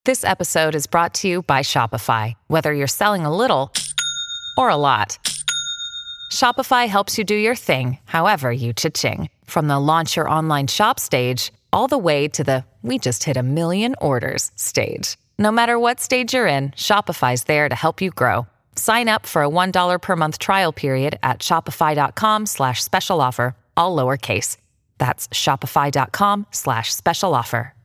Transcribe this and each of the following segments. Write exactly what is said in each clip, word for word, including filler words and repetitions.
This episode is brought to you by Shopify. Whether you're selling a little or a lot, Shopify helps you do your thing, however you cha-ching. From the launch your online shop stage, all the way to the we just hit a million orders stage. No matter what stage you're in, Shopify's there to help you grow. Sign up for a one dollar per month trial period at shopify.com slash special offer, all lowercase. That's shopify.com slash special offer.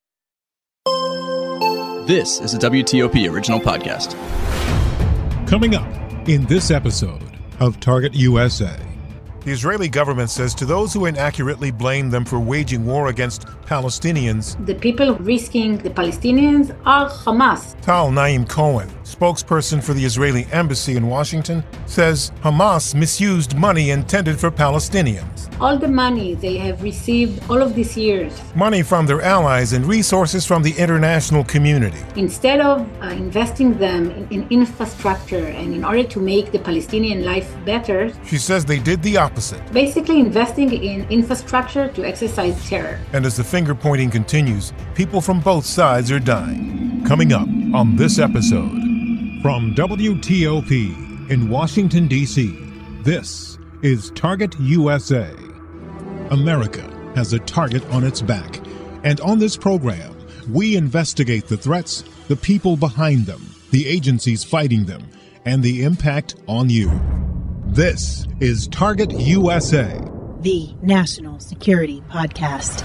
This is a W T O P original podcast. Coming up in this episode of Target U S A. The Israeli government says to those who inaccurately blame them for waging war against Palestinians, the people risking the Palestinians are Hamas. Tal Naim Cohen, spokesperson for the Israeli embassy in Washington, says Hamas misused money intended for Palestinians. All the money they have received all of these years. Money from their allies and resources from the international community. Instead of uh, investing them in, in infrastructure and in order to make the Palestinian life better, she says they did the opposite. Basically investing in infrastructure to exercise terror. And as the finger pointing continues, people from both sides are dying. Coming up on this episode. From W T O P in Washington, D C, this is Target U S A. America has a target on its back. And on this program, we investigate the threats, the people behind them, the agencies fighting them, and the impact on you. This is Target U S A, the National Security Podcast.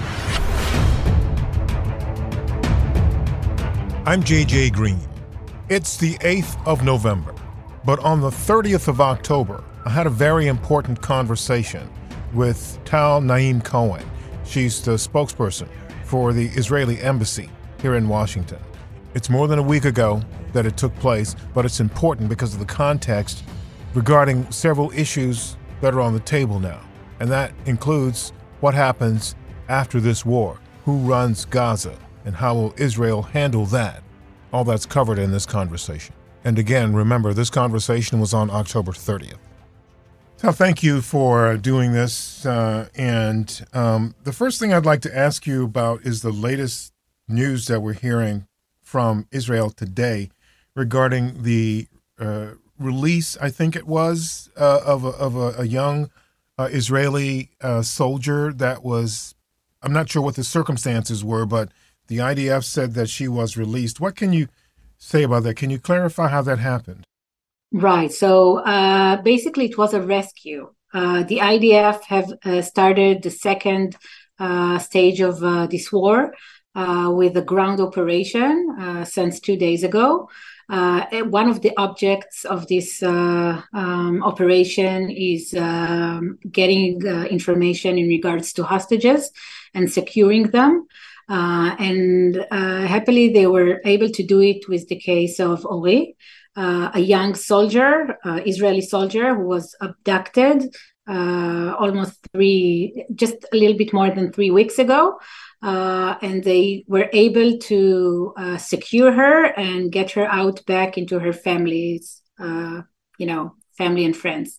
I'm J J Green. It's the eighth of November, but on the thirtieth of October, I had a very important conversation with Tal Naim Cohen. She's the spokesperson for the Israeli embassy here in Washington. It's more than a week ago that it took place, but it's important because of the context regarding several issues that are on the table now. And that includes what happens after this war, who runs Gaza, and how will Israel handle that. All that's covered in this conversation. And again, remember, this conversation was on October thirtieth. So thank you for doing this. Uh, and um, the first thing I'd like to ask you about is the latest news that we're hearing from Israel today regarding the uh, release, I think it was, uh, of, a, of a, a young uh, Israeli uh, soldier that was, I'm not sure what the circumstances were, but the I D F said that she was released. What can you say about that? Can you clarify how that happened? Right. So uh, basically it was a rescue. Uh, the I D F have uh, started the second uh, stage of uh, this war uh, with a ground operation uh, since two days ago. Uh, one of the objects of this uh, um, operation is um, getting uh, information in regards to hostages and securing them. Uh, and uh, happily, they were able to do it with the case of Ori, uh, a young soldier, uh, Israeli soldier who was abducted uh, almost three, just a little bit more than three weeks ago. Uh, and they were able to uh, secure her and get her out back into her family's, uh, you know, family and friends.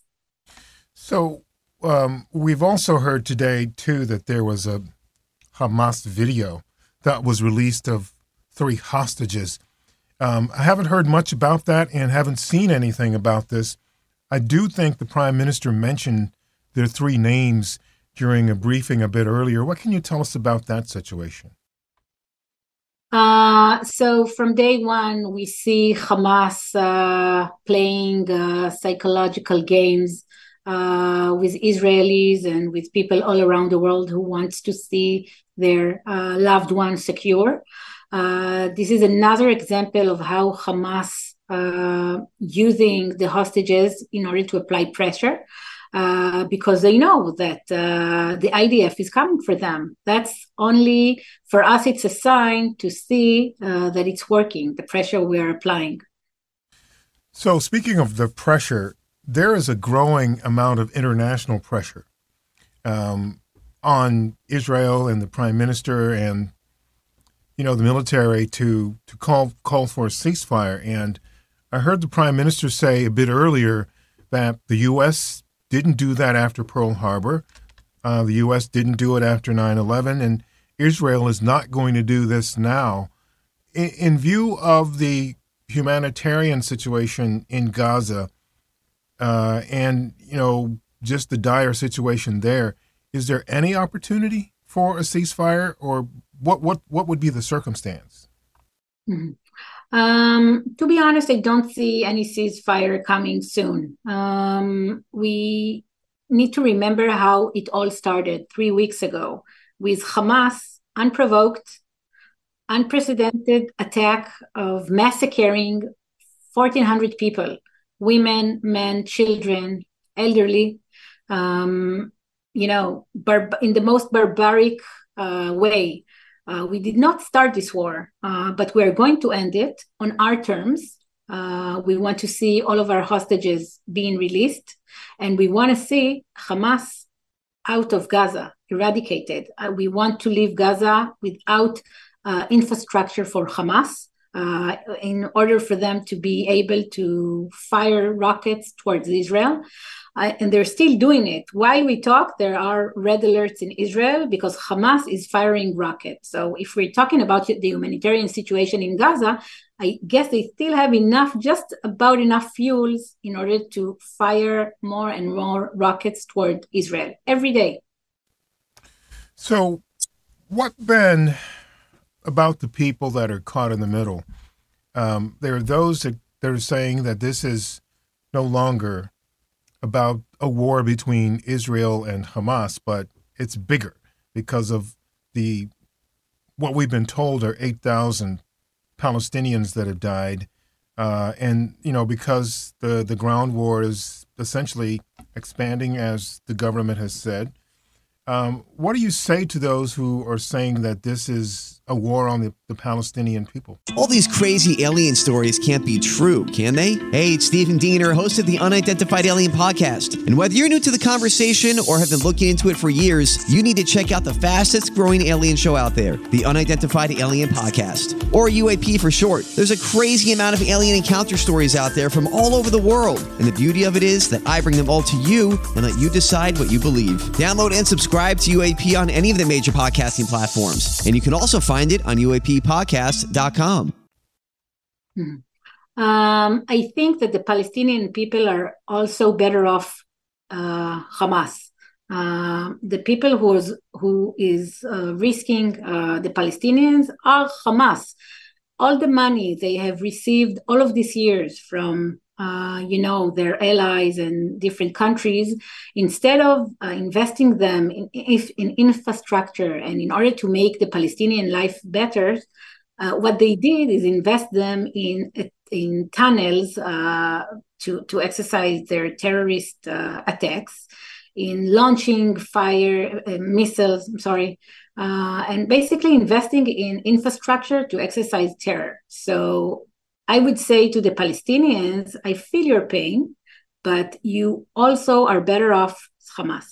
So um, we've also heard today, too, that there was a Hamas video that was released of three hostages. Um, I haven't heard much about that and haven't seen anything about this. I do think the Prime Minister mentioned their three names during a briefing a bit earlier. What can you tell us about that situation? Uh, so from day one, we see Hamas uh, playing uh, psychological games uh, with Israelis and with people all around the world who wants to see their uh, loved ones secure. Uh, this is another example of how Hamas uh, using the hostages in order to apply pressure. Uh, because they know that uh, the I D F is coming for them. That's only, for us, it's a sign to see uh, that it's working, the pressure we are applying. So speaking of the pressure, there is a growing amount of international pressure um, on Israel and the Prime Minister and, you know, the military to, to call, call for a ceasefire. And I heard the Prime Minister say a bit earlier that the U S didn't do that after Pearl Harbor. Uh, the U S didn't do it after nine eleven, and Israel is not going to do this now. in, in view of the humanitarian situation in Gaza, uh, and, you know, just the dire situation there, is there any opportunity for a ceasefire, or what, what, what would be the circumstance? Mm-hmm. Um, to be honest, I don't see any ceasefire coming soon. Um, we need to remember how it all started three weeks ago with Hamas, unprovoked, unprecedented attack of massacring fourteen hundred people, women, men, children, elderly, um, you know, bar- in the most barbaric uh, way. Uh, we did not start this war, uh, but we are going to end it on our terms. Uh, we want to see all of our hostages being released, and we want to see Hamas out of Gaza, eradicated. Uh, we want to leave Gaza without uh, infrastructure for Hamas uh, in order for them to be able to fire rockets towards Israel. Uh, and they're still doing it. While we talk, there are red alerts in Israel because Hamas is firing rockets. So if we're talking about the humanitarian situation in Gaza, I guess they still have enough, just about enough fuels in order to fire more and more rockets toward Israel every day. So what then about the people that are caught in the middle? Um, there are those that, that are saying that this is no longer about a war between Israel and Hamas, but it's bigger because of the what we've been told are eight thousand Palestinians that have died, uh, and you know because the the ground war is essentially expanding as the government has said. Um, what do you say to those who are saying that this is a war on the, the Palestinian people? All these crazy alien stories can't be true, can they? Hey, it's Stephen Diener, host of the Unidentified Alien Podcast. And whether you're new to the conversation or have been looking into it for years, you need to check out the fastest growing alien show out there, the Unidentified Alien Podcast, or U A P for short. There's a crazy amount of alien encounter stories out there from all over the world. And the beauty of it is that I bring them all to you and let you decide what you believe. Download and subscribe to U A P on any of the major podcasting platforms. And you can also find it on U A P podcast dot com. Hmm. Um, I think that the Palestinian people are also better off uh, Hamas. Uh, the people who is, who is uh, risking uh, the Palestinians are Hamas. All the money they have received all of these years from Uh, you know, their allies and different countries, instead of uh, investing them in, if, in infrastructure and in order to make the Palestinian life better, uh, what they did is invest them in in tunnels uh, to, to exercise their terrorist uh, attacks, in launching fire uh, missiles, I'm sorry, uh, and basically investing in infrastructure to exercise terror. So I would say to the Palestinians, I feel your pain, but you also are better off Hamas.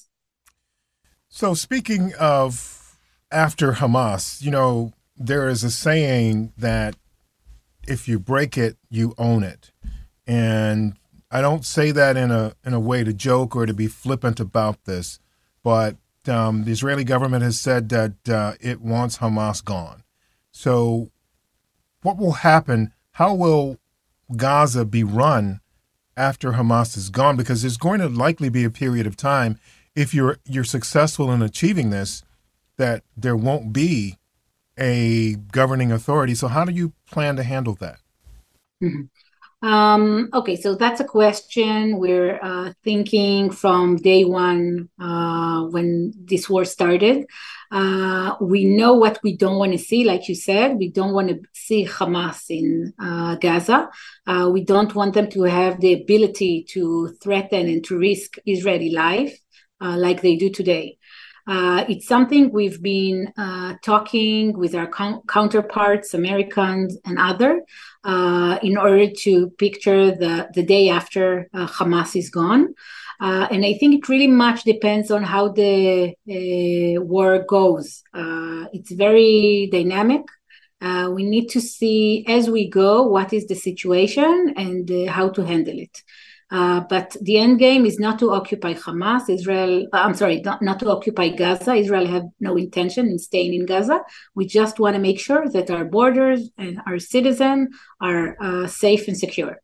So speaking of after Hamas, you know, there is a saying that if you break it, you own it. And I don't say that in a in a way to joke or to be flippant about this, but um, the Israeli government has said that uh, it wants Hamas gone. So what will happen? How will Gaza be run after Hamas is gone? Because there's going to likely be a period of time, if you're you're successful in achieving this, that there won't be a governing authority. So how do you plan to handle that? Mm-hmm. Um, okay, so that's a question we're uh, thinking from day one uh, when this war started. Uh, we know what we don't want to see, like you said. We don't want to see Hamas in uh, Gaza. Uh, we don't want them to have the ability to threaten and to risk Israeli life uh, like they do today. Uh, it's something we've been uh, talking with our co- counterparts, Americans and other, uh, in order to picture the, the day after uh, Hamas is gone. Uh, and I think it really much depends on how the uh, war goes. Uh, it's very dynamic. Uh, we need to see as we go what is the situation and uh, how to handle it. Uh, but the end game is not to occupy Hamas. Israel, uh, I'm sorry, not, not to occupy Gaza. Israel have no intention in staying in Gaza. We just want to make sure that our borders and our citizens are uh, safe and secure.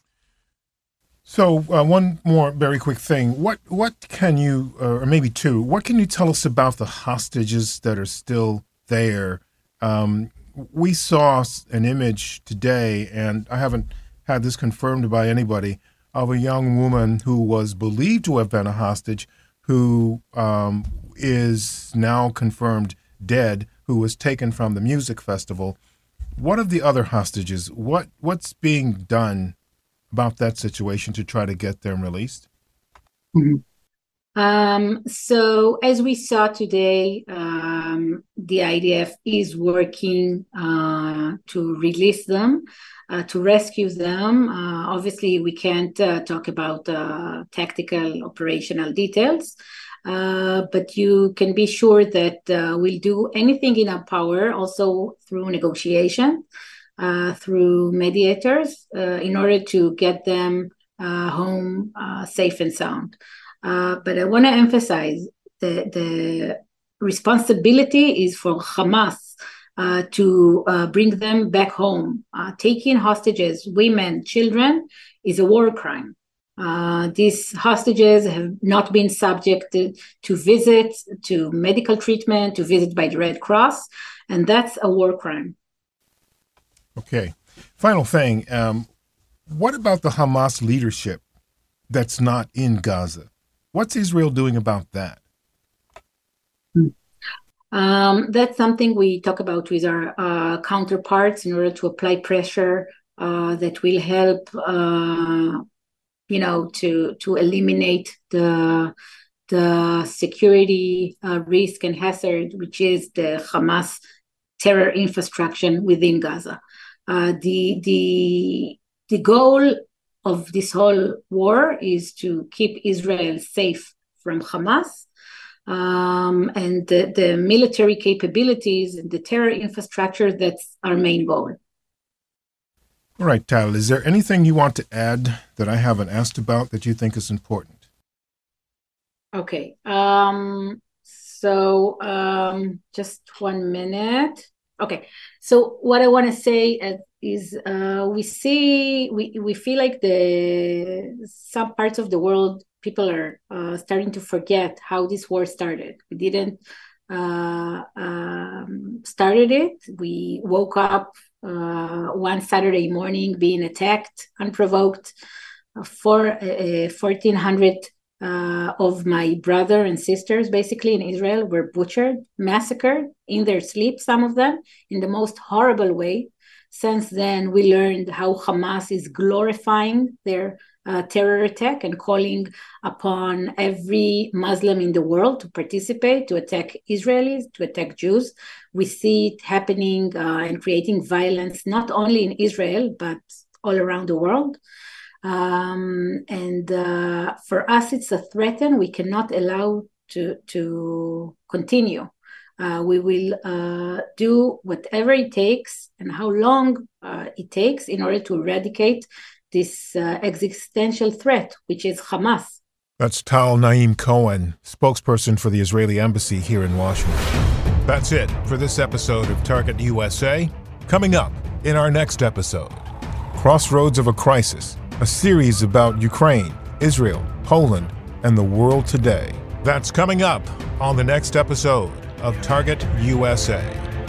So uh, one more very quick thing. What what can you, uh, or maybe two, what can you tell us about the hostages that are still there? Um, we saw an image today, and I haven't had this confirmed by anybody, of a young woman who was believed to have been a hostage, who um, is now confirmed dead, who was taken from the music festival. What of the other hostages? What what's being done about that situation to try to get them released? Mm-hmm. Um, so as we saw today, um, the I D F is working uh, to release them, uh, to rescue them. Uh, obviously, we can't uh, talk about uh, tactical operational details, uh, but you can be sure that uh, we'll do anything in our power, also through negotiation, Uh, through mediators, uh, in order to get them uh, home uh, safe and sound. Uh, but I want to emphasize the, the responsibility is for Hamas uh, to uh, bring them back home. Uh, taking hostages, women, children, is a war crime. Uh, these hostages have not been subjected to visits, to medical treatment, to visit by the Red Cross, and that's a war crime. Okay. Final thing. Um, what about the Hamas leadership that's not in Gaza? What's Israel doing about that? Um, that's something we talk about with our uh, counterparts in order to apply pressure uh, that will help, uh, you know, to to eliminate the the security uh, risk and hazard, which is the Hamas terror infrastructure within Gaza. Uh, the the the goal of this whole war is to keep Israel safe from Hamas, um, and the, the military capabilities and the terror infrastructure, that's our main goal. All right, Tal, is there anything you want to add that I haven't asked about that you think is important? Okay, um, so um, just one minute. Okay, so what I want to say is uh, we see, we, we feel like the some parts of the world, people are uh, starting to forget how this war started. We didn't uh, um, started it. We woke up uh, one Saturday morning being attacked, unprovoked. Uh, for uh, fourteen hundred Uh, of my brother and sisters, basically in Israel, were butchered, massacred in their sleep, some of them, in the most horrible way. Since then, we learned how Hamas is glorifying their uh, terror attack and calling upon every Muslim in the world to participate, to attack Israelis, to attack Jews. We see it happening uh, and creating violence, not only in Israel, but all around the world. Um, and uh, for us, it's a threat, and we cannot allow to to continue. Uh, we will uh, do whatever it takes and how long uh, it takes in order to eradicate this uh, existential threat, which is Hamas. That's Tal Naim Cohen, spokesperson for the Israeli embassy here in Washington. That's it for this episode of Target U S A. Coming up in our next episode, Crossroads of a Crisis, a series about Ukraine, Israel, Poland, and the world today. That's coming up on the next episode of Target U S A.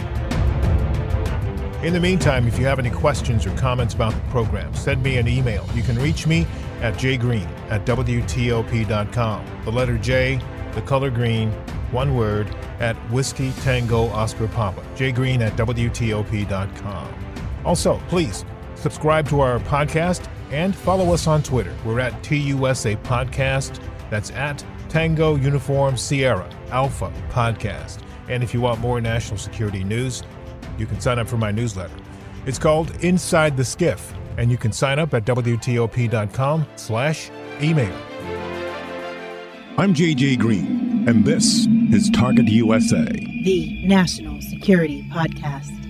In the meantime, if you have any questions or comments about the program, send me an email. You can reach me at jgreen at W T O P dot com. The letter J, the color green, one word, at Whiskey Tango Oscar Papa. jgreen at W T O P dot com. Also, please subscribe to our podcast and follow us on Twitter. We're at T U S A Podcast. That's at Tango Uniform Sierra Alpha Podcast. And if you want more national security news, you can sign up for my newsletter. It's called Inside the Skiff, and you can sign up at W T O P dot com slash email. I'm J J Green, and this is Target U S A, the National Security Podcast.